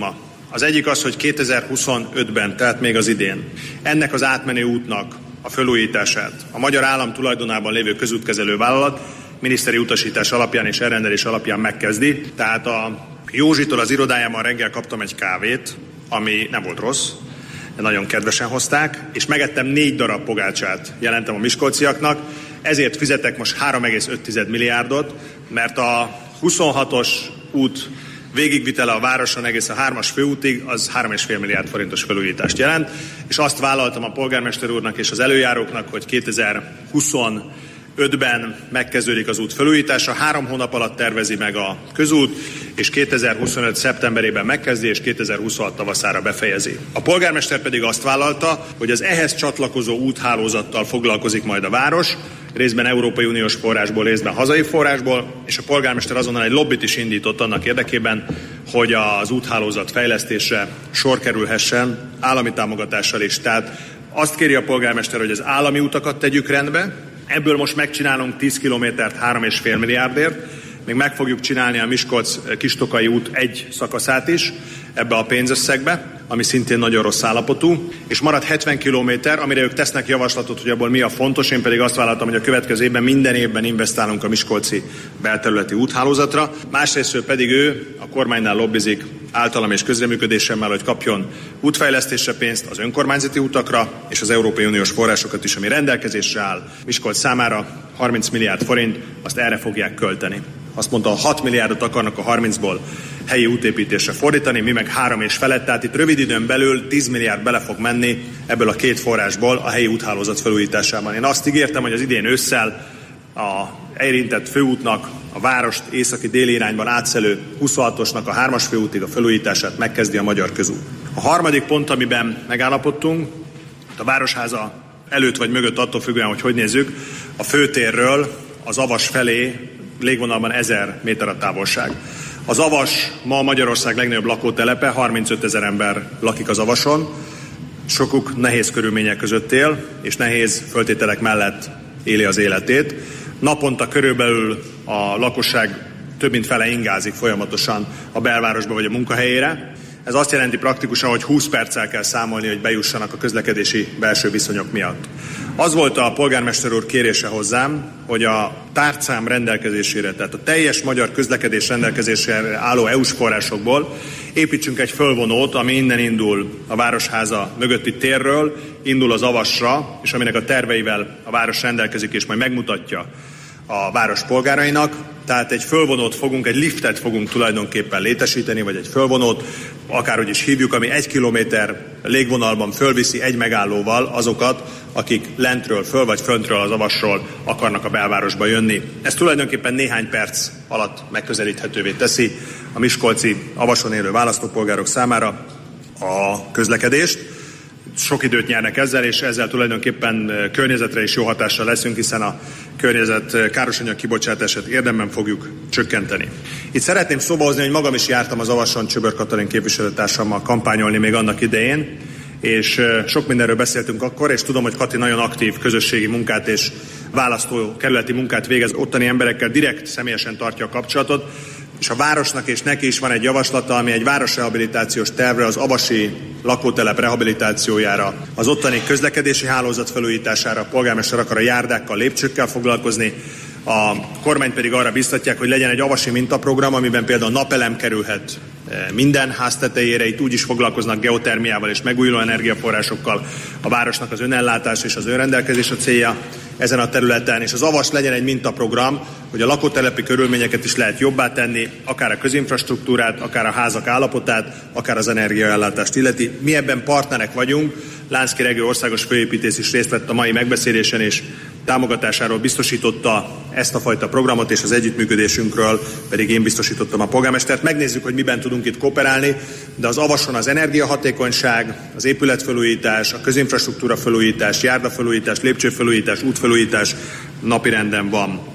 Az egyik az, hogy 2025-ben, tehát még az idén, ennek az átmenő útnak a felújítását a magyar állam tulajdonában lévő közútkezelő vállalat miniszteri utasítás alapján és elrendelés alapján megkezdi. Tehát a Józsitól az irodájában reggel kaptam egy kávét, ami nem volt rossz, de nagyon kedvesen hozták, és megettem 4 darab pogácsát, jelentem a miskolciaknak, ezért fizetek most 3,5 milliárdot, mert a 26-os út végigvitele a városon egész a 3-as főútig, az 3,5 milliárd forintos felújítást jelent, és azt vállaltam a polgármester úrnak és az előjáróknak, hogy 2025-ben megkezdődik az út felújítása, 3 hónap alatt tervezi meg a közút, és 2025. szeptemberében megkezdi, és 2026 tavaszára befejezi. A polgármester pedig azt vállalta, hogy az ehhez csatlakozó úthálózattal foglalkozik majd a város, részben Európai Uniós forrásból, részben hazai forrásból, és a polgármester azonnal egy lobbit is indított annak érdekében, hogy az úthálózat fejlesztésre sor kerülhessen állami támogatással is. Tehát azt kéri a polgármester, hogy az állami utakat tegyük rendbe, ebből most megcsinálunk 10 kilométert 3,5 milliárdért, még meg fogjuk csinálni a Miskolc-Kistokai út egy szakaszát is ebbe a pénzösszegbe, ami szintén nagyon rossz állapotú, és marad 70 kilométer, amire ők tesznek javaslatot, hogy abból mi a fontos. Én pedig azt vállaltam, hogy a következő évben minden évben investálunk a miskolci belterületi úthálózatra. Másrésztről pedig ő a kormánynál lobbizik általam és közreműködésemmel, hogy kapjon útfejlesztésre pénzt az önkormányzati utakra, és az Európai Uniós forrásokat is, ami rendelkezésre áll Miskolc számára, 30 milliárd forint, azt erre fogják költeni. Azt mondta, 6 milliárdot akarnak a 30-ból helyi útépítésre fordítani, mi meg 3,5, tehát itt rövid időn belül 10 milliárd bele fog menni ebből a 2 forrásból a helyi úthálózat felújításában. Én azt ígértem, hogy az idén ősszel a érintett főútnak, a várost északi-déli irányban átszelő 26-osnak a 3-as főútig a felújítását megkezdi a magyar közút. A harmadik pont, amiben megállapodtunk, a Városháza előtt vagy mögött, attól függően, hogy nézzük, a főtérről az Avas felé légvonalban 1000 méter a távolság. Az Avas ma Magyarország legnagyobb lakótelepe, 35 000 ember lakik az Avason, sokuk nehéz körülmények között él, és nehéz föltételek mellett éli az életét. Naponta körülbelül a lakosság több mint fele ingázik folyamatosan a belvárosba vagy a munkahelyére. Ez azt jelenti praktikusan, hogy 20 perccel kell számolni, hogy bejussanak a közlekedési belső viszonyok miatt. Az volt a polgármester úr kérése hozzám, hogy a tárcám rendelkezésére, tehát a teljes magyar közlekedés rendelkezésére álló EU-s forrásokból építsünk egy fölvonót, ami innen indul a Városháza mögötti térről, indul az Avasra, és aminek a terveivel a város rendelkezik, és majd megmutatja a város polgárainak. Tehát egy fölvonót fogunk, egy liftet fogunk tulajdonképpen létesíteni, vagy egy fölvonót, akárhogy is hívjuk, ami 1 kilométer légvonalban fölviszi egy megállóval azokat, akik lentről föl vagy föntről az Avasról akarnak a belvárosba jönni. Ez tulajdonképpen néhány perc alatt megközelíthetővé teszi a miskolci Avason élő választópolgárok számára a közlekedést. Sok időt nyernek ezzel, és ezzel tulajdonképpen környezetre is jó hatással leszünk, hiszen a környezet károsanyag kibocsátását érdemben fogjuk csökkenteni. Itt szeretném szóba hozni, hogy magam is jártam az Avason Csöbör Katalin képviselőtársammal kampányolni még annak idején, és sok mindenről beszéltünk akkor, és tudom, hogy Kati nagyon aktív közösségi munkát és választókerületi munkát végez, ottani emberekkel direkt személyesen tartja a kapcsolatot, és a városnak és neki is van egy javaslata, ami egy városrehabilitációs tervre, az avasi lakótelep rehabilitációjára, az ottani közlekedési hálózat felújítására, a polgármester akar a járdákkal, lépcsőkkel foglalkozni, a kormány pedig arra biztatják, hogy legyen egy avasi mintaprogram, amiben például napelem kerülhet minden ház tetejére, itt úgy is foglalkoznak geotermiával és megújuló energiaforrásokkal, a városnak az önellátás és az önrendelkezés a célja ezen a területen, és az Avas legyen egy mintaprogram, hogy a lakótelepi körülményeket is lehet jobbá tenni, akár a közinfrastruktúrát, akár a házak állapotát, akár az energiaellátást illeti. Mi ebben partnerek vagyunk, Lánszky Regő országos főépítész is részt vett a mai megbeszélésen, és támogatásáról biztosította ezt a fajta programot, és az együttműködésünkről pedig én biztosítottam a polgármestert. Megnézzük, hogy miben tudunk itt kooperálni, de az Avason az energiahatékonyság, az épületfelújítás, a közinfrastruktúra felújítás, járdafelújítás, lépcsőfelújítás, útfelújítás napirenden van.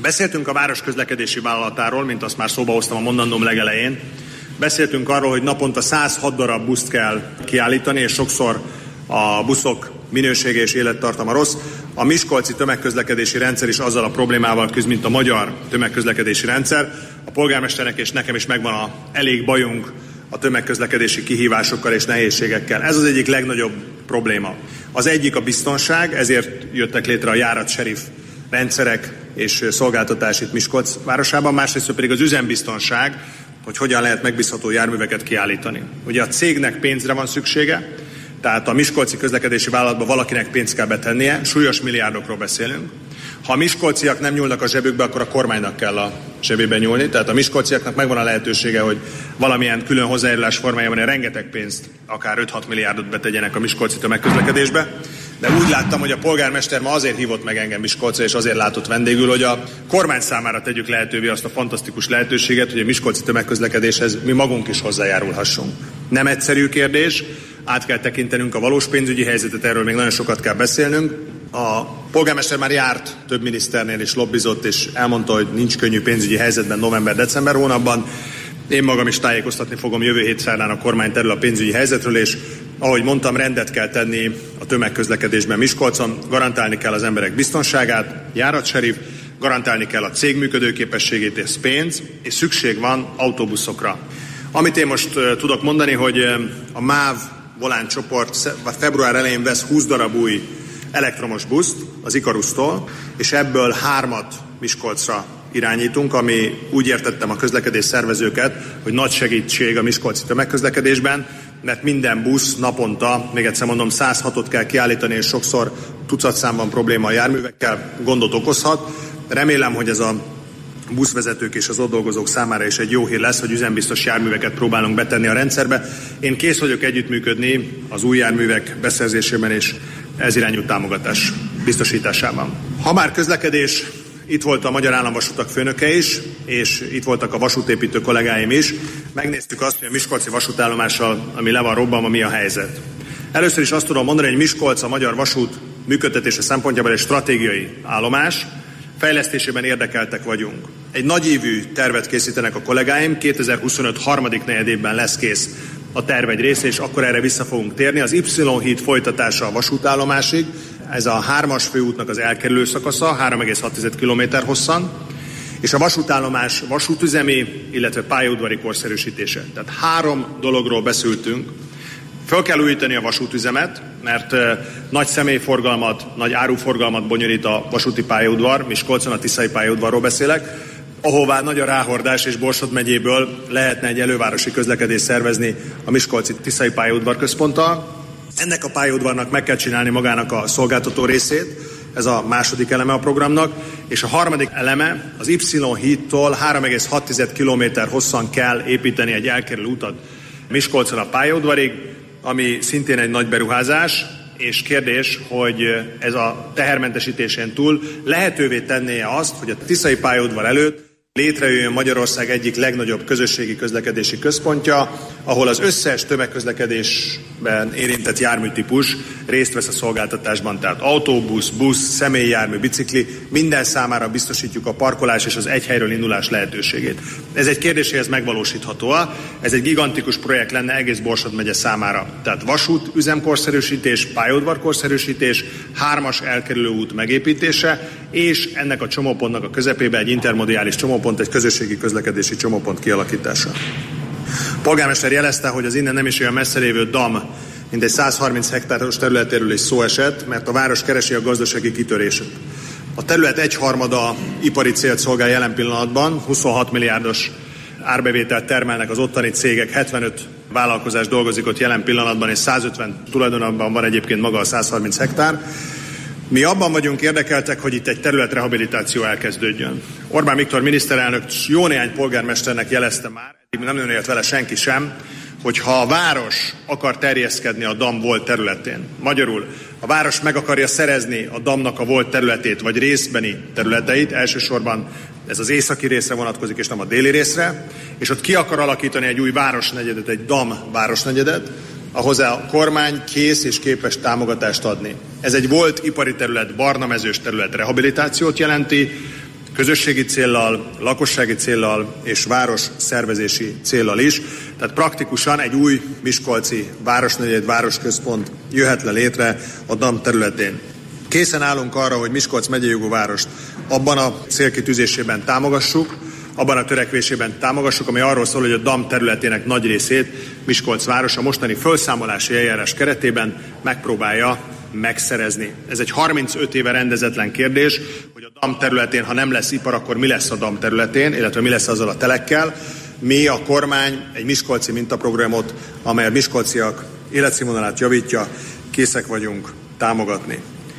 Beszéltünk a város közlekedési vállalatáról, mint azt már szóba hoztam a mondandóm legelején. Beszéltünk arról, hogy naponta 106 darab buszt kell kiállítani, és sokszor a buszok minősége és élettartama rossz. A miskolci tömegközlekedési rendszer is azzal a problémával küzd, mint a magyar tömegközlekedési rendszer. A polgármesternek és nekem is megvan elég bajunk a tömegközlekedési kihívásokkal és nehézségekkel. Ez az egyik legnagyobb probléma. Az egyik a biztonság, ezért jöttek létre a járat-serif rendszerek és szolgáltatás itt Miskolc városában, másrészt pedig az üzembiztonság, hogy hogyan lehet megbízható járműveket kiállítani. Ugye a cégnek pénzre van szüksége, tehát a miskolci közlekedési vállalatban valakinek pénzt kell betennie, súlyos milliárdokról beszélünk. Ha a miskolciak nem nyúlnak a zsebükbe, akkor a kormánynak kell a zsebébe nyúlni, tehát a miskolciaknak megvan a lehetősége, hogy valamilyen külön hozzájárulás formájában rengeteg pénzt, akár 5-6 milliárdot betegyenek a miskolci tömegközlekedésbe. De úgy láttam, hogy a polgármester ma azért hívott meg engem Miskolcra, és azért látott vendégül, hogy a kormány számára tegyük lehetővé azt a fantasztikus lehetőséget, hogy a miskolci tömegközlekedéshez mi magunk is hozzájárulhassunk. Nem egyszerű kérdés, át kell tekintenünk a valós pénzügyi helyzetet, erről még nagyon sokat kell beszélnünk. A polgármester már járt több miniszternél és lobbizott, és elmondta, hogy nincs könnyű pénzügyi helyzetben november-december hónapban. Én magam is tájékoztatni fogom jövő hét szerdán a kormányt erről a pénzügyi helyzetről, és ahogy mondtam, rendet kell tenni a tömegközlekedésben Miskolcon, garantálni kell az emberek biztonságát, járatserif, garantálni kell a cég működőképességét, és pénz, és szükség van autóbuszokra. Amit én most tudok mondani, hogy a MÁV Volán csoport február elején vesz 20 darab új elektromos buszt az Ikarusztól, és ebből 3-at Miskolcra irányítunk, ami úgy értettem a közlekedés szervezőket, hogy nagy segítség a miskolci tömegközlekedésben, mert minden busz naponta, még egyszer mondom, 106-ot kell kiállítani, és sokszor tucatszámban probléma a járművekkel, gondot okozhat. Remélem, hogy ez a buszvezetők és az ott dolgozók számára is egy jó hír lesz, hogy üzembiztos járműveket próbálunk betenni a rendszerbe. Én kész vagyok együttműködni az új járművek beszerzésében és ez irányú támogatás biztosításában. Ha már közlekedés, itt volt a Magyar Államvasutak főnöke is, és itt voltak a vasútépítő kollégáim is. Megnéztük azt, hogy a miskolci vasútállomással, ami le van robbanva, mi a helyzet. Először is azt tudom mondani, hogy Miskolc a magyar vasút működtetése szempontjából egy stratégiai állomás, fejlesztésében érdekeltek vagyunk. Egy nagyívű tervet készítenek a kollégáim, 2025 harmadik negyedében lesz kész a terv egy része, és akkor erre vissza fogunk térni. Az Y-híd folytatása a vasútállomásig, ez a 3-as főútnak az elkerülő szakasza, 3,6 km hosszan, és a vasútállomás vasútüzemi, illetve pályaudvari korszerűsítése. Tehát 3 dologról beszéltünk. Föl kell újítani a vasútüzemet, mert nagy személyforgalmat, nagy áruforgalmat bonyolít a vasúti pályaudvar, Miskolcon a tiszai pályaudvarról beszélek, ahová nagy a ráhordás, és Borsod megyéből lehetne egy elővárosi közlekedést szervezni a miskolci tiszai pályaudvar központtal. Ennek a pályaudvarnak meg kell csinálni magának a szolgáltató részét, ez a második eleme a programnak, és a harmadik eleme az Y-hídtól 3,6 km hosszan kell építeni egy elkerülő utat Miskolcon a pályaudvarig, ami szintén egy nagy beruházás, és kérdés, hogy ez a tehermentesítésén túl lehetővé tenné azt, hogy a tiszai pályaudvar előtt létrejöjjön Magyarország egyik legnagyobb közösségi közlekedési központja, ahol az összes tömegközlekedésben érintett járműtípus részt vesz a szolgáltatásban, tehát autóbusz, busz, személyjármű, bicikli, minden számára biztosítjuk a parkolás és az egy helyről indulás lehetőségét. Ez egy kérdés, hogy ez megvalósítható-a, ez egy gigantikus projekt lenne egész Borsod megye számára. Tehát vasút üzemkorszerűsítés, pályaudvarkorszerűsítés, 3-as elkerülő út megépítése, és ennek a csomópontnak a közepébe egy intermodiális csomópont, egy közösségi közlekedési csomópont kialakítása. A polgármester jelezte, hogy az innen nem is olyan messze lévő DAM, mindegy 130 hektáros területéről is szó esett, mert a város keresi a gazdasági kitörését. A terület egyharmada ipari célt szolgál jelen pillanatban, 26 milliárdos árbevételt termelnek az ottani cégek, 75 vállalkozás dolgozik ott jelen pillanatban, és 150 tulajdonban van egyébként maga a 130 hektár. Mi abban vagyunk érdekeltek, hogy itt egy területrehabilitáció elkezdődjön. Orbán Viktor miniszterelnök jó néhány polgármesternek jelezte már, eddig nem élt vele senki sem, hogy ha a város akar terjeszkedni a DAM volt területén, magyarul a város meg akarja szerezni a DAM-nak a volt területét, vagy részbeni területeit, elsősorban ez az északi részre vonatkozik, és nem a déli részre, és ott ki akar alakítani egy új városnegyedet, egy DAM városnegyedet, ahhoz a kormány kész és képes támogatást adni. Ez egy volt ipari terület, barnamezős terület rehabilitációt jelenti, közösségi céllal, lakossági céllal és város szervezési céllal is. Tehát praktikusan egy új miskolci városnegyed, városközpont jöhet le létre a DAM területén. Készen állunk arra, hogy Miskolc megyei jogú várost abban a célkitűzésében támogassuk, abban a törekvésében támogassuk, ami arról szól, hogy a DAM területének nagy részét Miskolc város a mostani felszámolási eljárás keretében megpróbálja megszerezni. Ez egy 35 éve rendezetlen kérdés, hogy a DAM területén, ha nem lesz ipar, akkor mi lesz a DAM területén, illetve mi lesz azzal a telekkel. Mi, a kormány egy miskolci mintaprogramot, amely a miskolciak életszínvonalát javítja, készek vagyunk támogatni.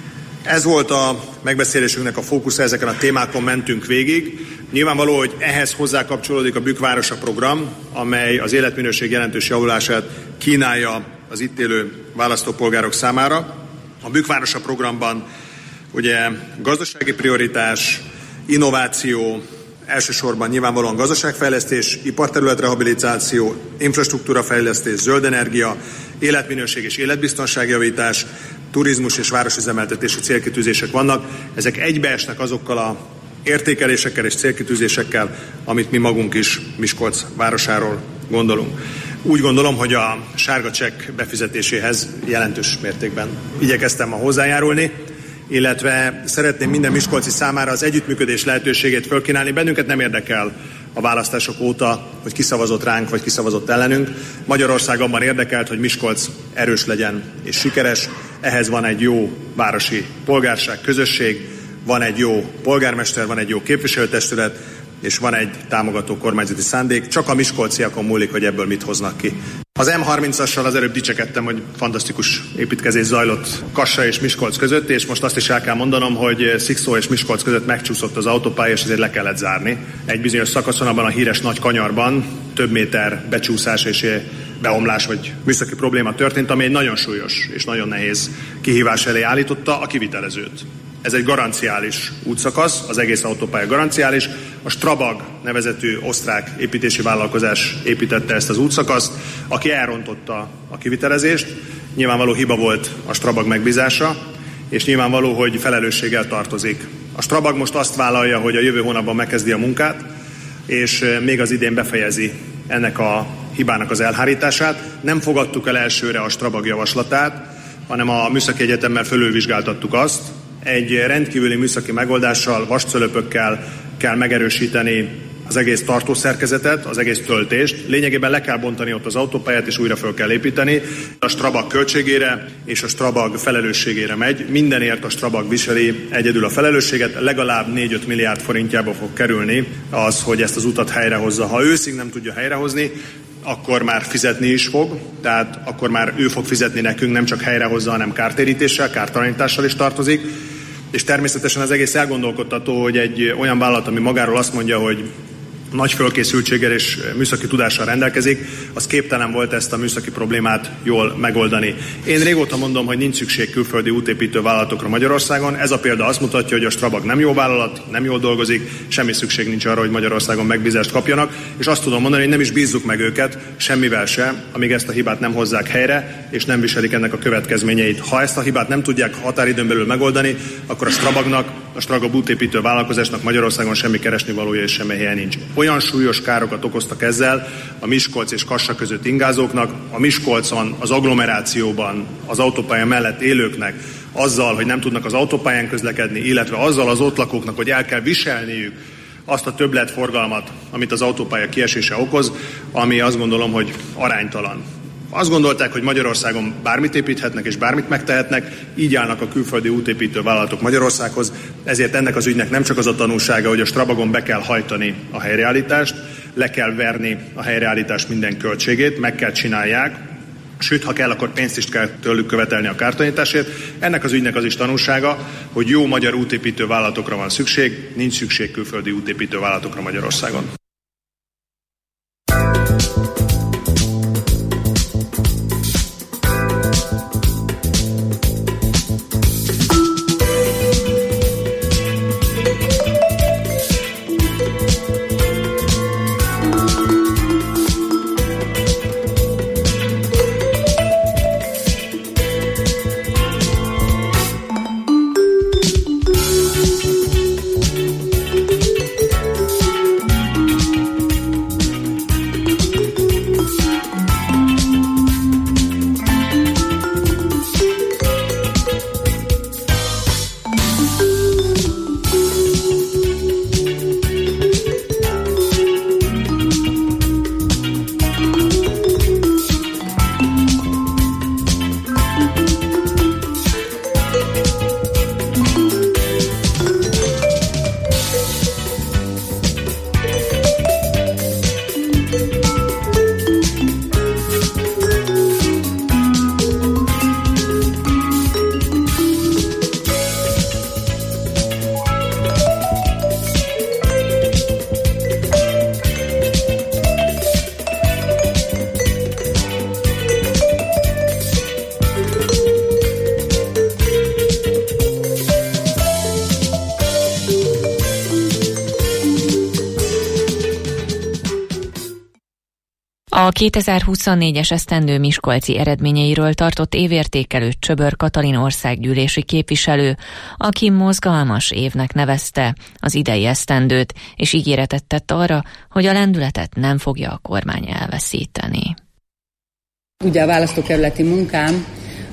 Ez volt a megbeszélésünknek a fókusza, ezeken a témákon mentünk végig. Nyilvánvaló, hogy ehhez hozzákapcsolódik a Bükk városa program, amely az életminőség jelentős javulását kínálja az itt élő választópolgárok számára. A Bükk városa programban ugye gazdasági prioritás, innováció, elsősorban nyilvánvalóan gazdaságfejlesztés, iparterület rehabilitáció, infrastruktúrafejlesztés, zöld energia, életminőség és életbiztonságjavítás, turizmus és városüzemeltetési célkitűzések vannak. Ezek egybeesnek azokkal a értékelésekkel és célkitűzésekkel, amit mi magunk is Miskolc városáról gondolunk. Úgy gondolom, hogy a sárga csekk befizetéséhez jelentős mértékben igyekeztem ma hozzájárulni, illetve szeretném minden miskolci számára az együttműködés lehetőségét fölkínálni. Bennünket nem érdekel a választások óta, hogy ki szavazott ránk, vagy ki szavazott ellenünk. Magyarország abban érdekelt, hogy Miskolc erős legyen és sikeres. Ehhez van egy jó városi polgárság, közösség, van egy jó polgármester, van egy jó képviselőtestület, és van egy támogató kormányzati szándék. Csak a miskolciakon múlik, hogy ebből mit hoznak ki. Az M30-assal az előbb dicsekedtem, hogy fantasztikus építkezés zajlott Kassa és Miskolc között, és most azt is el kell mondanom, hogy Szikszó és Miskolc között megcsúszott az autópálya, és ezért le kellett zárni. Egy bizonyos szakaszon, abban a híres nagy kanyarban több méter becsúszás és beomlás vagy műszaki probléma történt, ami egy nagyon súlyos és nagyon nehéz kihívás elé állította a kivitelezőt. Ez egy garanciális útszakasz, az egész autópálya garanciális. A Strabag nevezetű osztrák építési vállalkozás építette ezt az útszakaszt, aki elrontotta a kivitelezést. Nyilvánvaló hiba volt a Strabag megbízása, és nyilvánvaló, hogy felelősséggel tartozik. A Strabag most azt vállalja, hogy a jövő hónapban megkezdi a munkát, és még az idén befejezi ennek a hibának az elhárítását. Nem fogadtuk el elsőre a Strabag javaslatát, hanem a Műszaki Egyetemmel fölülvizsgáltattuk azt. Egy rendkívüli műszaki megoldással, vascölöpökkel kell megerősíteni az egész tartószerkezetet, az egész töltést. Lényegében le kell bontani ott az autópályát, és újra föl kell építeni. A Strabag költségére és a Strabag felelősségére megy. Mindenért a Strabag viseli egyedül a felelősséget. Legalább 4-5 milliárd forintjába fog kerülni az, hogy ezt az utat helyrehozza. Ha őszig nem tudja helyrehozni, akkor már fizetni is fog, tehát akkor már ő fog fizetni nekünk, nem csak helyrehozza, hanem kártérítéssel, kártalanítással is tartozik. És természetesen az egész elgondolkodtató, hogy egy olyan vállalat, ami magáról azt mondja, hogy nagy fölkészültséggel és műszaki tudással rendelkezik, az képtelen volt ezt a műszaki problémát jól megoldani. Én régóta mondom, hogy nincs szükség külföldi útépítő vállalatokra Magyarországon. Ez a példa azt mutatja, hogy a Strabag nem jó vállalat, nem jól dolgozik, semmi szükség nincs arra, hogy Magyarországon megbízást kapjanak, és azt tudom mondani, hogy nem is bízzuk meg őket semmivel se, amíg ezt a hibát nem hozzák helyre, és nem viselik ennek a következményeit. Ha ezt a hibát nem tudják határidőn belül megoldani, akkor a Strabagnak, a Strabag útépítő vállalkozásnak Magyarországon semmi keresnivalója és semmi helye nincs. Olyan súlyos károkat okoztak ezzel a Miskolc és Kassa között ingázóknak, a Miskolcon, az agglomerációban, az autópálya mellett élőknek, azzal, hogy nem tudnak az autópályán közlekedni, illetve azzal az ott lakóknak, hogy el kell viselniük azt a többletforgalmat, amit az autópálya kiesése okoz, ami azt gondolom, hogy aránytalan. Azt gondolták, hogy Magyarországon bármit építhetnek és bármit megtehetnek, így állnak a külföldi útépítő vállalatok Magyarországhoz, ezért ennek az ügynek nem csak az a tanulsága, hogy a Strabagon be kell hajtani a helyreállítást, le kell verni a helyreállítás minden költségét, meg kell csinálják, sőt, ha kell, akkor pénzt is kell tőlük követelni a kártalanításért. Ennek az ügynek az is tanulsága, hogy jó magyar útépítő vállalatokra van szükség, nincs szükség külföldi útépítő vállalatokra Magyarországon. A 2024-es esztendő miskolci eredményeiről tartott évértékelőt Csöbör Katalin országgyűlési képviselő, aki mozgalmas évnek nevezte az idei esztendőt, és ígéretet tett arra, hogy a lendületet nem fogja a kormány elveszíteni. Ugye a választókerületi munkám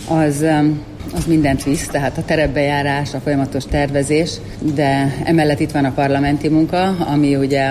az mindent visz, tehát a terepbejárás, a folyamatos tervezés, de emellett itt van a parlamenti munka, ami ugye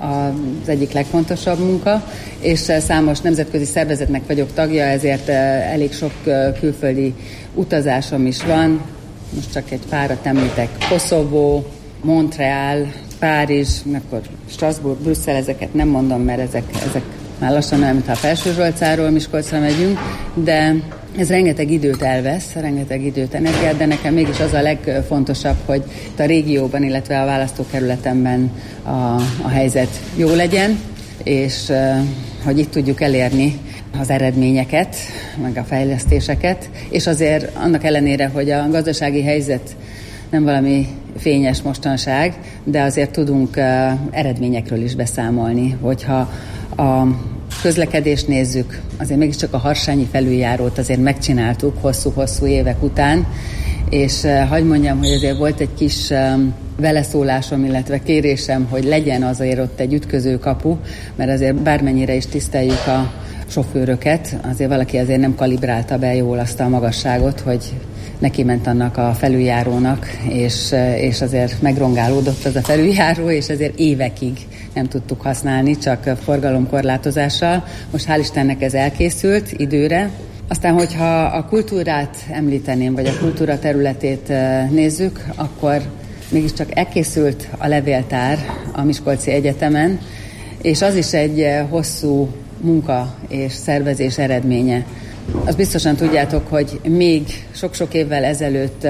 az egyik legfontosabb munka, és számos nemzetközi szervezetnek vagyok tagja, ezért elég sok külföldi utazásom is van. Most csak egy párat említek: Koszovó, Montreal, Párizs, akkor Strasbourg, Brüsszel, ezeket nem mondom, mert ezek már lassan olyan, mintha a Felsőzsolcáról Miskolcra megyünk, de ez rengeteg időt elvesz, rengeteg időt, energiát, de nekem mégis az a legfontosabb, hogy itt a régióban, illetve a választókerületemben a helyzet jó legyen, és hogy itt tudjuk elérni az eredményeket, meg a fejlesztéseket, és azért annak ellenére, hogy a gazdasági helyzet nem valami fényes mostanság, de azért tudunk eredményekről is beszámolni, hogyha a közlekedést nézzük, azért mégiscsak a harsányi felüljárót azért megcsináltuk hosszú-hosszú évek után, és hadd mondjam, hogy azért volt egy kis beleszólásom, illetve kérésem, hogy legyen azért ott egy ütköző kapu, mert azért bármennyire is tiszteljük a sofőröket, azért valaki azért nem kalibrálta be jól azt a magasságot, hogy neki ment annak a felüljárónak, és azért megrongálódott az a felüljáró, és ezért évekig nem tudtuk használni, csak forgalomkorlátozással. Most hál' Istennek ez elkészült időre. Aztán, hogyha a kultúrát említeném, vagy a kultúra területét nézzük, akkor mégiscsak elkészült a levéltár a Miskolci Egyetemen, és az is egy hosszú munka és szervezés eredménye. Azt biztosan tudjátok, hogy még sok-sok évvel ezelőtt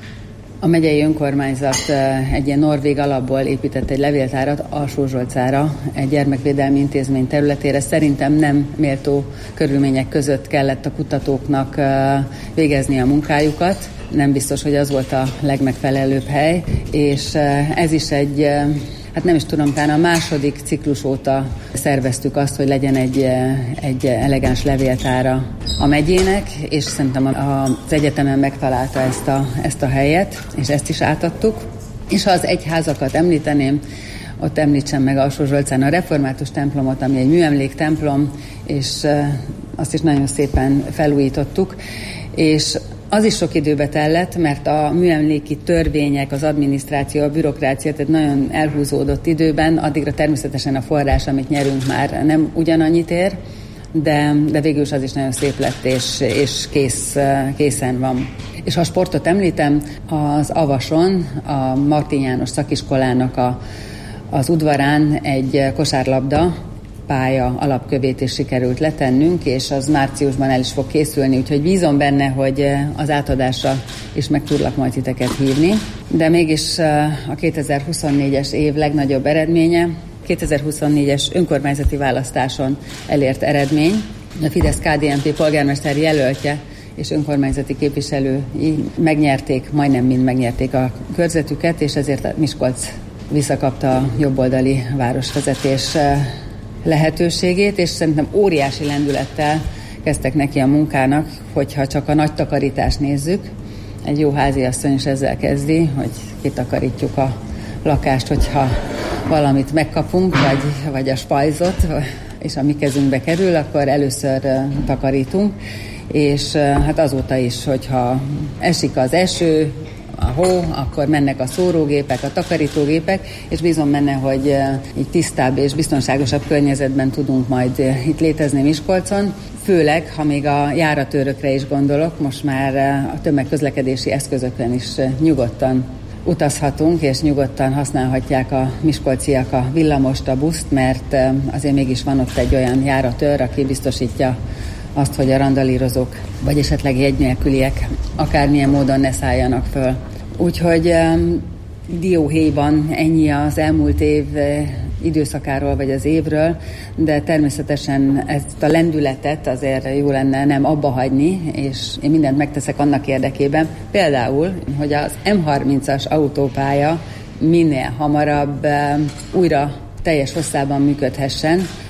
a megyei önkormányzat egy ilyen norvég alapból épített egy levéltárat Alsózsolcára, egy gyermekvédelmi intézmény területére. Szerintem nem méltó körülmények között kellett a kutatóknak végezni a munkájukat. Nem biztos, hogy az volt a legmegfelelőbb hely, és ez is egy... Hát nem is tudom, talán a második ciklus óta szerveztük azt, hogy legyen egy elegáns levéltára a megyének, és szerintem az egyetemen megtalálta ezt a helyet, és ezt is átadtuk. És ha az egyházakat említeném, ott említsem meg Alsózsolcán a református templomot, ami egy műemléktemplom, és azt is nagyon szépen felújítottuk, és az is sok időbe tellett, mert a műemléki törvények, az adminisztráció, a bürokrácia, tehát nagyon elhúzódott időben, addigra természetesen a forrás, amit nyerünk, már nem ugyanannyit ér, de végül is az is nagyon szép lett, és készen van. És ha a sportot említem, az Avason, a Martin János szakiskolának az udvarán egy kosárlabda pálya alapkövét is sikerült letennünk, és az márciusban el is fog készülni, úgyhogy bízom benne, hogy az átadásra is meg tudlak majd titeket hívni. De mégis a 2024-es év legnagyobb eredménye, 2024-es önkormányzati választáson elért eredmény. A Fidesz-KDNP polgármester jelöltje és önkormányzati képviselői megnyerték, majdnem mind megnyerték a körzetüket, és ezért a Miskolc visszakapta a jobboldali városvezetés lehetőségét, és szerintem óriási lendülettel kezdtek neki a munkának, hogyha csak a nagy takarítást nézzük. Egy jó háziasszony is ezzel kezdi, hogy kitakarítjuk a lakást, hogyha valamit megkapunk, vagy a spajzot, és a mi kezünkbe kerül, akkor először takarítunk, és hát azóta is, hogyha esik az eső, a hó, akkor mennek a szórógépek, a takarítógépek, és bízom benne, hogy így tisztább és biztonságosabb környezetben tudunk majd itt létezni Miskolcon. Főleg, ha még a járatőrökre is gondolok, most már a tömegközlekedési eszközökön is nyugodtan utazhatunk, és nyugodtan használhatják a miskolciak a villamost, a buszt, mert azért mégis van ott egy olyan járatőr, aki biztosítja azt, hogy a randalírozók, vagy esetleg jegy nélküliek akármilyen módon ne szálljanak föl. Úgyhogy dióhéjban ennyi az elmúlt év időszakáról, vagy az évről, de természetesen ezt a lendületet azért jó lenne nem abba hagyni, és én mindent megteszek annak érdekében. Például, hogy az M30-as autópálya minél hamarabb újra teljes hosszában működhessen,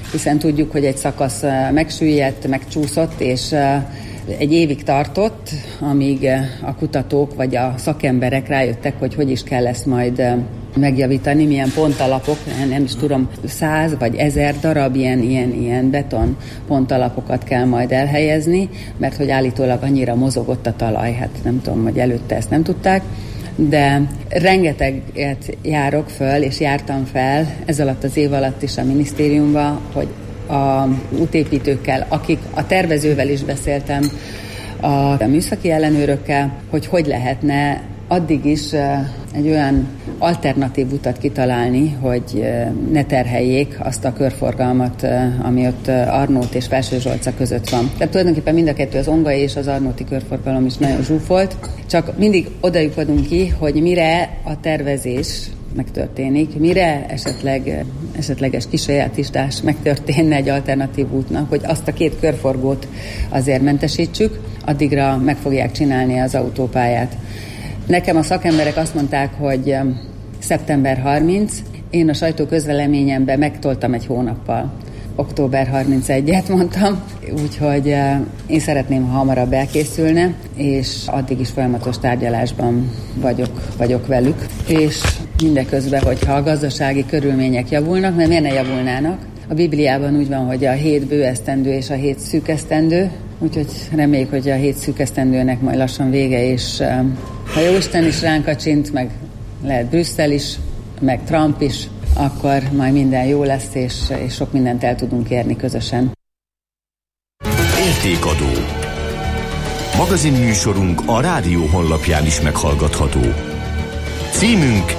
hiszen tudjuk, hogy egy szakasz megsüllyedt, megcsúszott, és egy évig tartott, amíg a kutatók vagy a szakemberek rájöttek, hogy is kell ezt majd megjavítani, milyen pontalapok, nem is tudom, 100 vagy 1000 darab ilyen beton pontalapokat kell majd elhelyezni, mert hogy állítólag annyira mozogott a talaj, hát nem tudom, hogy előtte ezt nem tudták, de rengeteget járok föl, és jártam fel ez alatt az év alatt is a minisztériumban, hogy a útépítőkkel, akik a tervezővel is beszéltem, a műszaki ellenőrökkel, hogy lehetne addig is egy olyan alternatív utat kitalálni, hogy ne terheljék azt a körforgalmat, ami ott Arnót és Felsőzsolca között van. Tehát tulajdonképpen mind a kettő, az ongai és az arnóti körforgalom is nagyon zsúfolt, csak mindig odajukodunk ki, hogy mire a tervezés megtörténik, mire esetleges kisajátítás megtörténne egy alternatív útnak, hogy azt a 2 körforgót azért mentesítsük, addigra meg fogják csinálni az autópályát. Nekem a szakemberek azt mondták, hogy szeptember 30, én a sajtóközleményemben megtoltam egy hónappal. Október 31-et mondtam, úgyhogy én szeretném, ha hamarabb elkészülne, és addig is folyamatos tárgyalásban vagyok velük. És mindeközben, hogyha a gazdasági körülmények javulnak, mert miért ne javulnának? A Bibliában úgy van, hogy a 7 bő esztendő és a 7 szűk esztendő, úgyhogy reméljük, hogy a 7 szűk esztendőnek majd lassan vége, és ha Jóisten is ránk kacsint, meg lehet Brüsszel is, meg Trump is, akkor majd minden jó lesz, és sok mindent el tudunk érni közösen. Értékadó. Magazinműsorunk a rádió honlapján is meghallgatható. Címünk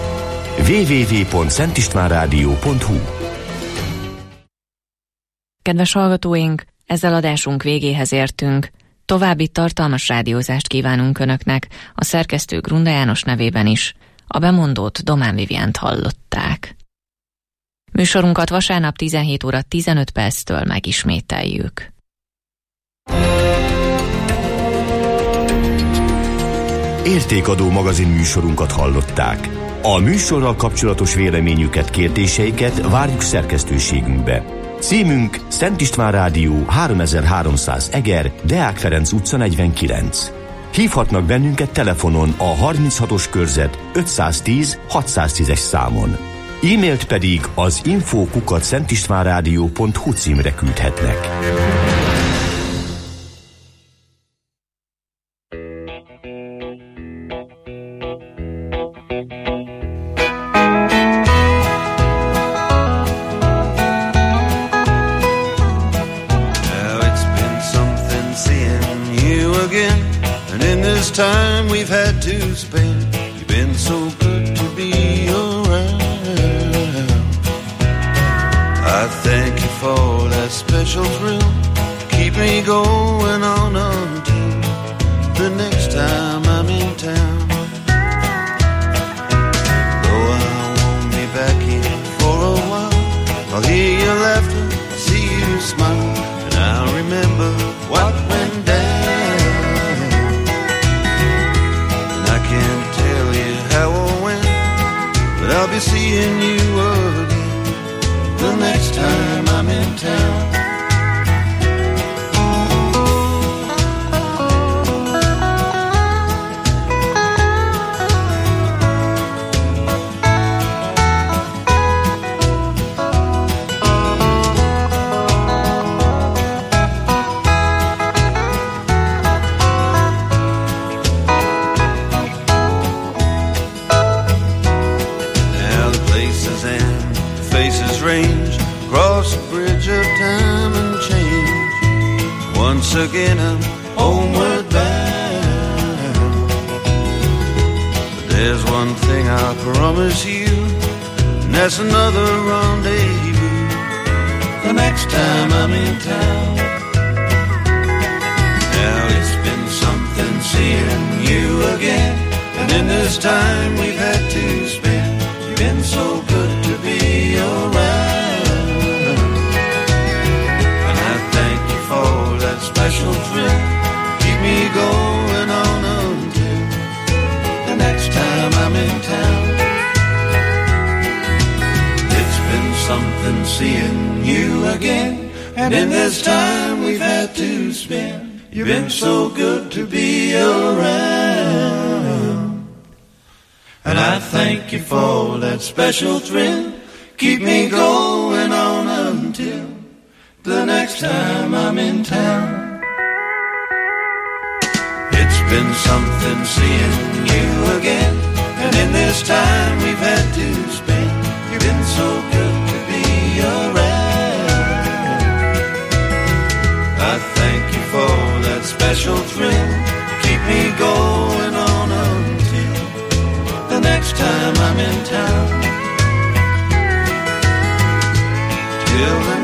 www.szentistvánradio.hu. Kedves hallgatóink, ezzel adásunk végéhez értünk. További tartalmas rádiózást kívánunk Önöknek, a szerkesztő Grunda János nevében is. A bemondót Domán Viviánt hallották. Műsorunkat vasárnap 17 óra 15 perctől megismételjük. Értékadó magazinműsorunkat hallották. A műsorral kapcsolatos véleményüket, kérdéseiket várjuk szerkesztőségünkbe. Címünk Szent István Rádió 3300 Eger, Deák Ferenc utca 49. Hívhatnak bennünket telefonon a 36-os körzet 510 610-es számon. E-mailt pedig az info@szentistvánradio.hu címre küldhetnek. Time we've had to spend, you've been so good to be around. I thank you for that special thrill, keep me going on until the next time I'm in town. Though I won't be back here for a while, I'll hear your laughter, see you smile, and I'll remember what went down. Can't tell you how or when, but I'll be seeing you again the next time I'm in town. Range across the bridge of time and change. Once again I'm homeward bound, but there's one thing I promise you, and that's another rendezvous the next time I'm in town. Now it's been something seeing you again, and in this time we've had to spend, you've been so good to be around. Special thrill, keep me going on until the next time I'm in town. It's been something seeing you again, And in this time we've had to spend, you've been so good to be around. And I thank you for that special thrill. Keep me going on until the next time I'm in town. It's been something seeing you again. And in this time we've had to spend, you've been so good to be around. I thank you for that special thrill. Keep me going on until the next time I'm in town. Till the